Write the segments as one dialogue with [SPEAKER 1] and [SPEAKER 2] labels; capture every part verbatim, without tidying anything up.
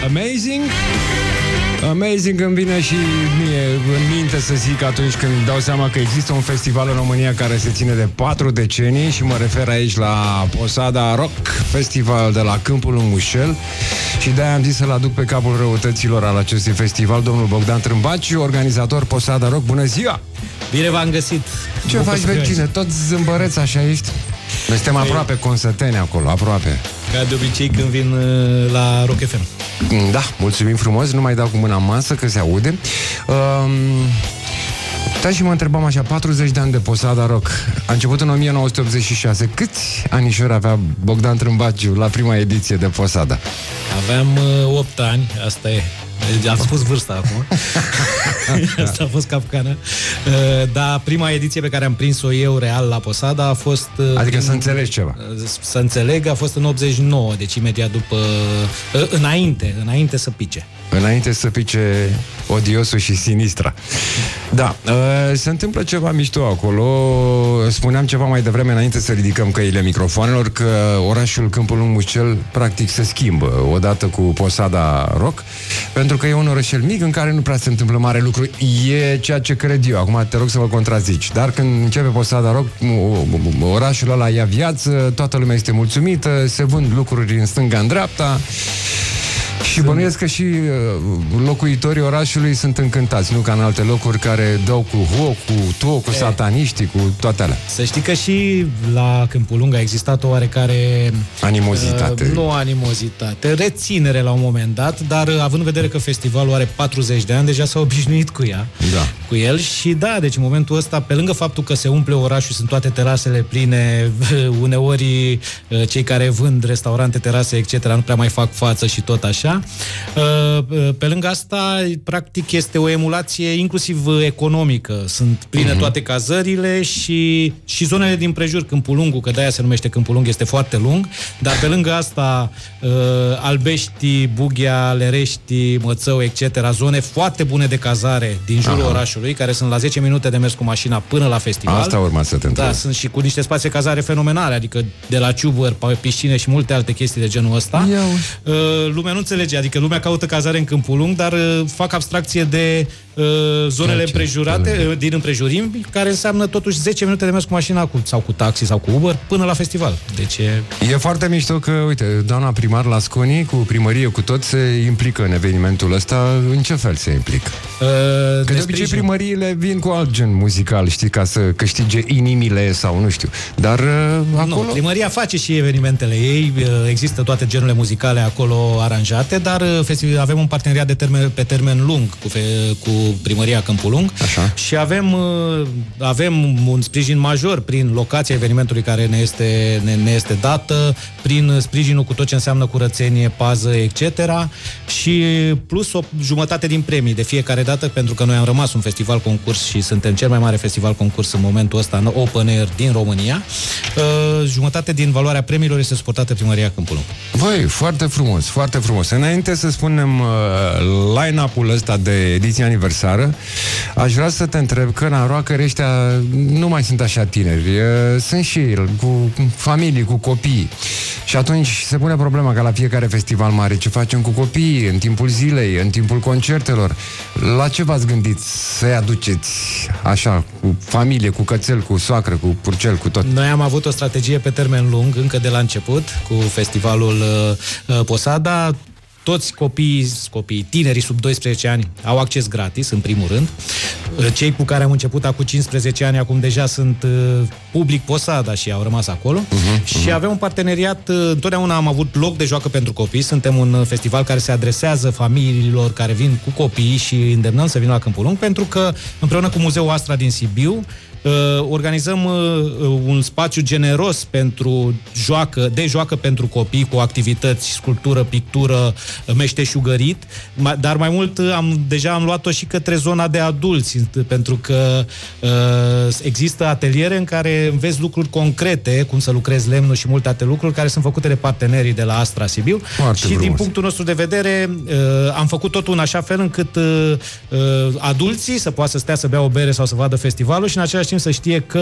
[SPEAKER 1] Amazing. Amazing îmi vine și mie în minte să zic atunci când dau seama că există un festival în România care se ține de patru decenii și mă refer aici la Posada Rock Festival de la Câmpul Mușel și de-aia am zis să-l aduc pe capul răutăților al acestui festival, domnul Bogdan Trâmbaciu, organizator Posada Rock. Bună ziua!
[SPEAKER 2] Bine v-am găsit!
[SPEAKER 1] Ce faci, vecine? Tot zâmbăreț așa ești? Noi suntem aproape consăteni acolo, aproape.
[SPEAKER 2] Ca de obicei când vin uh, la Rock F M.
[SPEAKER 1] Da, mulțumim frumos, nu mai dau cu mâna în masă că se aude. Um, da, și mă întrebam așa, patruzeci de ani de Posada Rock. A început în o mie nouă sute optzeci și șase. Câți anișori avea Bogdan Trâmbaciu la prima ediție de Posada?
[SPEAKER 2] Aveam uh, opt ani, asta e. Am spus vârsta acum. Asta a fost capcană. uh, Dar prima ediție pe care am prins-o eu real la Posada a fost uh,
[SPEAKER 1] adică
[SPEAKER 2] prin,
[SPEAKER 1] să înțelegi ceva.
[SPEAKER 2] uh, Să înțeleg, a fost în optzeci și nouă. Deci imediat după uh, Înainte, înainte să pice.
[SPEAKER 1] Înainte să pice Odiosul și Sinistra. Da, uh, se întâmplă ceva mișto acolo. Spuneam ceva mai devreme, înainte să ridicăm căile microfoanelor, că orașul Câmpul Mușel practic se schimbă odată cu Posada Rock, pentru că e un orășel mic în care nu prea se întâmplă mare lucru. E ceea ce cred eu. Acum te rog să mă contrazici. Dar când începe Posada Rock, orașul ăla ia viață, toată lumea este mulțumită, se vând lucruri în stânga, în dreapta. Și bănuiesc că și locuitorii orașului sunt încântați, nu ca în alte locuri care dau cu ho, cu to, cu sataniștii, cu toate alea.
[SPEAKER 2] Să știi că și la Câmpul Lung a existat o oarecare
[SPEAKER 1] animozitate.
[SPEAKER 2] Uh, nu animozitate, reținere la un moment dat, dar având în vedere că festivalul are patruzeci de ani, deja s-a obișnuit cu ea,
[SPEAKER 1] da.
[SPEAKER 2] cu el și da, deci în momentul ăsta, pe lângă faptul că se umple orașul, sunt toate terasele pline, uneori cei care vând restaurante, terase, et cetera, nu prea mai fac față și tot așa. Pe lângă asta, practic, este o emulație inclusiv economică. Sunt pline uh-huh. toate cazările și, și zonele din prejur, Câmpul Lungu, că de-aia se numește Câmpul Lung, este foarte lung, dar pe lângă asta Albești, Bughea, Lerești, Mățău, et cetera, zone foarte bune de cazare din jurul Aha. orașului, care sunt la zece minute de mers cu mașina până la festival.
[SPEAKER 1] Asta urma să te întreb.
[SPEAKER 2] Da, sunt și cu niște spații de cazare fenomenale, adică de la ciubări, piscine și multe alte chestii de genul ăsta. Lumea nu înțelege, adică lumea caută cazare în Câmpul Lung, dar uh, fac abstracție de uh, zonele ce, împrejurate, uh, din împrejurimi, care înseamnă totuși zece minute de mers cu mașina cu, sau cu taxi sau cu Uber până la festival. Deci e...
[SPEAKER 1] e foarte mișto că, uite, doamna primar Lasconi, cu primărie, cu tot, se implică în evenimentul ăsta. În ce fel se implică? Uh, că de obicei primăriile vin cu alt gen muzical, știi, ca să câștige inimile sau nu știu. Dar uh, acolo...
[SPEAKER 2] Nu, primăria face și evenimentele ei, uh, există toate genurile muzicale acolo aranjate, dar uh, avem un parteneriat de termen, pe termen lung cu, fe, cu primăria Câmpul Lung.
[SPEAKER 1] Așa.
[SPEAKER 2] Și avem, uh, avem un sprijin major prin locația evenimentului care ne este, ne, ne este dată, prin sprijinul cu tot ce înseamnă curățenie, pază, et cetera. Și plus o jumătate din premii de fiecare dată, pentru că noi am rămas un festival concurs și suntem cel mai mare festival concurs în momentul ăsta, în open air din România. Uh, jumătate din valoarea premiilor este suportată primăria Câmpul Lung.
[SPEAKER 1] Voi, foarte frumos, foarte frumos. Înainte să spunem uh, line-up-ul ăsta de ediție aniversară, aș vrea să te întreb că na, roacări ăștia nu mai sunt așa tineri. Uh, sunt și cu familii, cu copii. Și atunci se pune problema ca la fiecare festival mare, ce facem cu copiii în timpul zilei, în timpul concertelor. La ce v-ați gândit să-i aduceți așa, cu familie, cu cățel, cu soacră, cu purcel, cu tot?
[SPEAKER 2] Noi am avut o strategie pe termen lung, încă de la început, cu festivalul uh, Posada. Toți copiii, copiii, tinerii sub doisprezece ani au acces gratis, în primul rând. Cei cu care am început acum cincisprezece ani, acum deja sunt uh, public Posada și au rămas acolo. Uh-huh, uh-huh. Și avem un parteneriat, uh, întotdeauna am avut loc de joacă pentru copii. Suntem un festival care se adresează familiilor care vin cu copii și îndemnăm să vină la Câmpul Lung, pentru că împreună cu Muzeul Astra din Sibiu Uh, organizăm uh, un spațiu generos pentru joacă, de joacă pentru copii, cu activități, sculptură, pictură, meșteșugărit, ma, dar mai mult am, deja am luat-o și către zona de adulți, pentru că uh, există ateliere în care înveți lucruri concrete, cum să lucrezi lemnul și multe alte lucruri, care sunt făcute de partenerii de la Astra Sibiu. Foarte și frumos. Din punctul nostru de vedere uh, am făcut totul în așa fel încât uh, uh, adulții să poată să stea să bea o bere sau să vadă festivalul și în același timp să știe că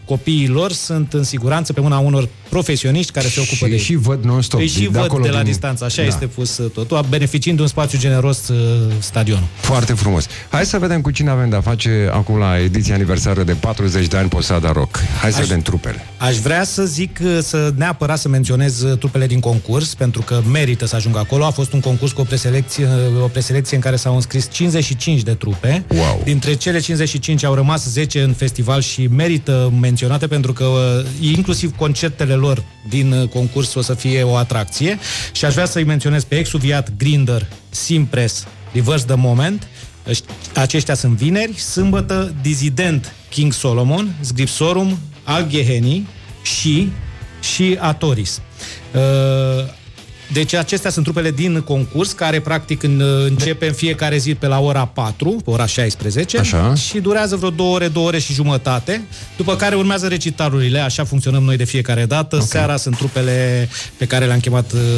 [SPEAKER 2] copiii lor sunt în siguranță pe mâna unor profesioniști care se ocupă
[SPEAKER 1] și
[SPEAKER 2] de ei.
[SPEAKER 1] Și văd non-stop.
[SPEAKER 2] Îi și
[SPEAKER 1] de
[SPEAKER 2] văd de la
[SPEAKER 1] din...
[SPEAKER 2] distanță, așa
[SPEAKER 1] da.
[SPEAKER 2] este pus totul, beneficiind de un spațiu generos uh, stadionul.
[SPEAKER 1] Foarte frumos. Hai să vedem cu cine avem de-a face acum la ediția aniversară de patruzeci de ani Posada Rock. Hai să aș, vedem trupele.
[SPEAKER 2] Aș vrea să zic, să neapărat să menționez trupele din concurs, pentru că merită să ajungă acolo. A fost un concurs cu o preselecție, o preselecție în care s-au înscris cincizeci și cinci de trupe.
[SPEAKER 1] Wow. Dintre
[SPEAKER 2] cele cincizeci și cinci au rămas zece în festival și merită menționate pentru că inclusiv concertele lor din concurs o să fie o atracție. Și aș vrea să-i menționez pe Exuviat, Grinder, Simpress, Reverse the Moment. Aceștia sunt vineri. Sâmbătă, Dizident, King Solomon, Sgripsorum, Algheheni și, și Atoris. Deci acestea sunt trupele din concurs, care practic în, începe în fiecare zi pe la ora patru, pe ora șaisprezece.
[SPEAKER 1] Așa.
[SPEAKER 2] Și durează vreo două ore, două ore și jumătate, după care urmează recitalurile, așa funcționăm noi de fiecare dată. Okay. Seara sunt trupele pe care le-am chemat uh,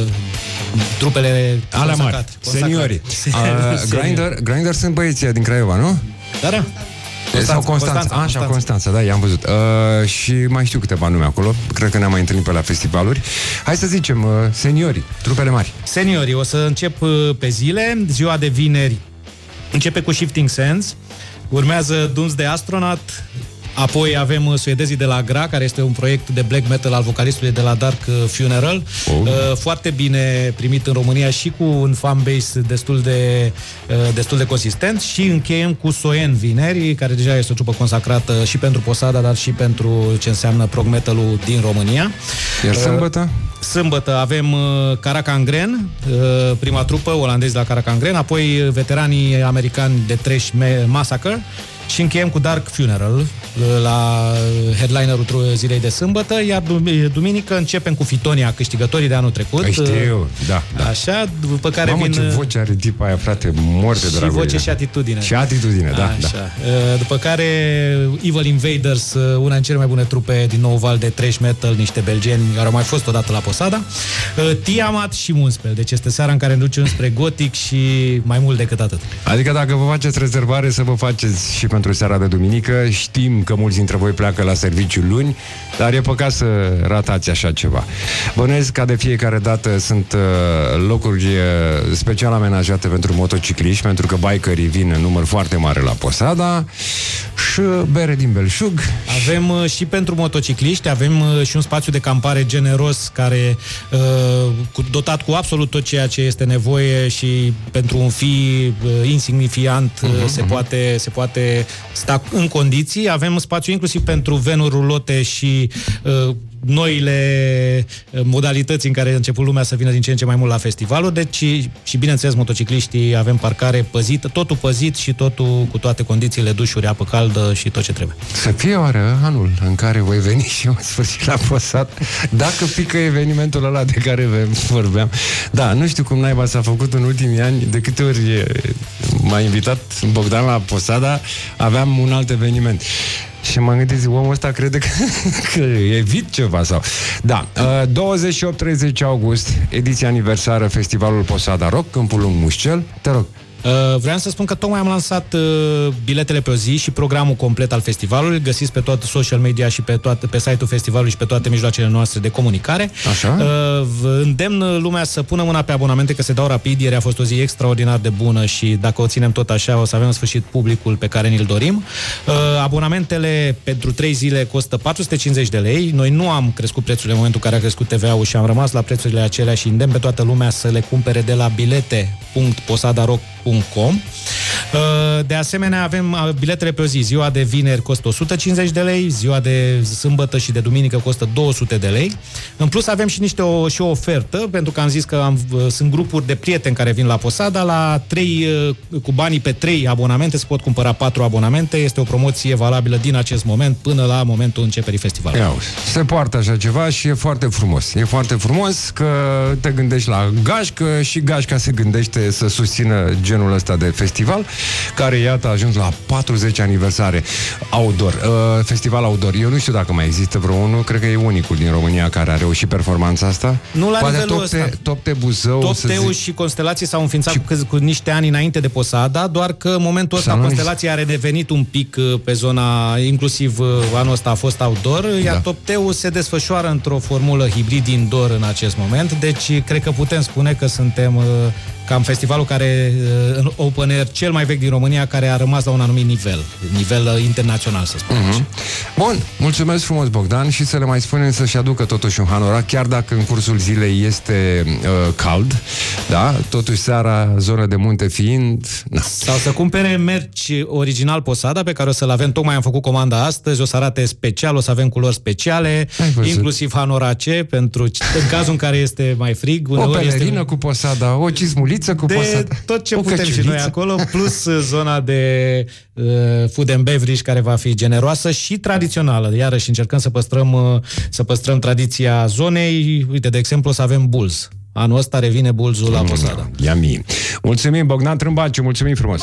[SPEAKER 2] trupele
[SPEAKER 1] alea mari, seniorii. Uh, Grinder, Grinder sunt băieții din Craiova, nu?
[SPEAKER 2] Da, da.
[SPEAKER 1] Constanța, sau Constanța, Constanța, Constanța. Așa, Constanța, da, i-am văzut. Uh, și mai știu câteva nume acolo. Cred că ne-am mai întâlnit pe la festivaluri. Hai să zicem, uh, seniorii, trupele mari.
[SPEAKER 2] Seniorii, o să încep uh, pe zile. Ziua de vineri începe cu Shifting Sands. Urmează Duns de Astronaut. Apoi avem uh, suedezii de la Gra, care este un proiect de black metal al vocalistului de la Dark Funeral. Oh. Uh, foarte bine primit în România și cu un fanbase destul de, uh, destul de consistent. Și încheiem cu Soen vineri, care deja este o trupă consacrată și pentru Posada, dar și pentru ce înseamnă prog metal-ul din România.
[SPEAKER 1] Iar sâmbătă?
[SPEAKER 2] Uh, sâmbătă avem uh, Caracangren, uh, prima trupă, olandezi la Caracangren, apoi veteranii americani de Thrash Massacre. Și încheiem cu Dark Funeral la headlinerul zilei de sâmbătă, iar duminică începem cu Fitonia, câștigătorii de anul trecut.
[SPEAKER 1] Știu, da, da.
[SPEAKER 2] Așa, după care
[SPEAKER 1] Mamă,
[SPEAKER 2] vin...
[SPEAKER 1] ce voce are tipa aia, frate, mor de dragul.
[SPEAKER 2] Și voce și atitudine.
[SPEAKER 1] Și atitudine, da,
[SPEAKER 2] Așa.
[SPEAKER 1] da.
[SPEAKER 2] După care Evil Invaders, una din cele mai bune trupe din nou val de thrash metal, niște belgeni care au mai fost odată la Posada. Tiamat și Moonspell. Deci este seara în care ne ducem spre gotic și mai mult decât atât.
[SPEAKER 1] Adică dacă vă faceți rezervare, să vă faceți și pentru seara de duminică. Știm că mulți dintre voi pleacă la serviciu luni, dar e păcat să ratați așa ceva. Bănuiesc ca de fiecare dată sunt uh, locuri uh, special amenajate pentru motocicliști, pentru că bikerii vin în număr foarte mare la Posada, și bere din belșug.
[SPEAKER 2] Avem uh, și pentru motocicliști, avem uh, și un spațiu de campare generos care uh, cu, dotat cu absolut tot ceea ce este nevoie și pentru un fi uh, insignifiant uh, uh-huh, se, uh-huh. Poate, se poate sta în condiții. Avem spațiu inclusiv pentru venuri rulote și uh, noile modalități în care a început lumea să vină din ce în ce mai mult la festivalul, deci și bineînțeles motocicliștii avem parcare păzită, totul păzit și totul cu toate condițiile, dușuri, apă caldă și tot ce trebuie.
[SPEAKER 1] Să fie oare anul în care voi veni și eu în sfârșit la Posada, dacă pică evenimentul ăla de care vorbeam. Da, nu știu cum naiba s-a făcut în ultimii ani, de câte ori m-a invitat Bogdan la Posada, aveam un alt eveniment. Și m-am gândit, omul ăsta crede că, că evit ceva sau... Da, douăzeci și opt treizeci august, ediția aniversară Festivalul Posada Rock, Câmpul Lung Mușcel. Te rog.
[SPEAKER 2] Uh, vreau să spun că tocmai am lansat uh, biletele pe o zi și programul complet al festivalului. Găsiți pe toate social media și pe, toate, pe site-ul festivalului și pe toate mijloacele noastre de comunicare.
[SPEAKER 1] Așa?
[SPEAKER 2] Uh, îndemn lumea să pună mâna pe abonamente, că se dau rapid. Ieri a fost o zi extraordinar de bună și dacă o ținem tot așa, o să avem în sfârșit publicul pe care ni-l dorim. Uh, abonamentele pentru trei zile costă patru sute cincizeci de lei. Noi nu am crescut prețurile în momentul în care a crescut T V A-ul și am rămas la prețurile acelea și îndemn pe toată lumea să le cumpere de la bilete punct posadarock punct com. De asemenea, avem biletele pe o zi. Ziua de vineri costă o sută cincizeci de lei, ziua de sâmbătă și de duminică costă două sute de lei. În plus avem și niște o, și o ofertă, pentru că am zis că am, sunt grupuri de prieteni care vin la Posada. La trei, cu banii pe trei abonamente se pot cumpăra patru abonamente. Este o promoție valabilă din acest moment până la momentul începerii festivalului.
[SPEAKER 1] Iau, se poartă așa ceva și e foarte frumos. E foarte frumos că te gândești la gașcă și gașca se gândește să susțină genul ăsta de festival. care, iată, a ajuns la patruzeci aniversare. Outdoor, uh, festival Outdoor. Eu nu știu dacă mai există vreunul, cred că e unicul din România care a reușit performanța asta.
[SPEAKER 2] Nu la
[SPEAKER 1] Poate
[SPEAKER 2] nivelul
[SPEAKER 1] Topte,
[SPEAKER 2] ăsta.
[SPEAKER 1] Topte Buzău,
[SPEAKER 2] Topteu
[SPEAKER 1] zic...
[SPEAKER 2] și Constelații s-au înființat
[SPEAKER 1] și...
[SPEAKER 2] cu, cu niște ani înainte de Posada, doar că în momentul ăsta Constelații a redevenit un pic pe zona, inclusiv anul ăsta a fost outdoor, iar da. Topteu se desfășoară într-o formulă hibrid indoor în acest moment, deci cred că putem spune că suntem cam festivalul care, în open air, cel mai vechi din România, care a rămas la un anumit nivel, nivel internațional, să spunem uh-huh. așa.
[SPEAKER 1] Bun, mulțumesc frumos, Bogdan, și să le mai spunem să-și aducă totuși un hanorac, chiar dacă în cursul zilei este uh, cald, da? Totuși seara, zonă de munte fiind... Na.
[SPEAKER 2] Sau să cumpere merch original Posada, pe care o să-l avem, tocmai am făcut comanda astăzi, o să arate special, o să avem culori speciale, inclusiv hanorace, pentru în cazul în care este mai frig.
[SPEAKER 1] O pelerină
[SPEAKER 2] este...
[SPEAKER 1] cu Posada, o cizmuliță cu
[SPEAKER 2] de
[SPEAKER 1] Posada.
[SPEAKER 2] tot ce
[SPEAKER 1] o
[SPEAKER 2] putem
[SPEAKER 1] căciuliță.
[SPEAKER 2] și noi acolo, plus zona de uh, food and beverage, care va fi generoasă și tradițională. Iarăși încercăm să păstrăm, uh, să păstrăm tradiția zonei. Uite, de exemplu, o să avem bulz. Anul ăsta revine bulzul la Posada.
[SPEAKER 1] Yummy. Mulțumim, Bogdan Trâmbaciu, mulțumim frumos.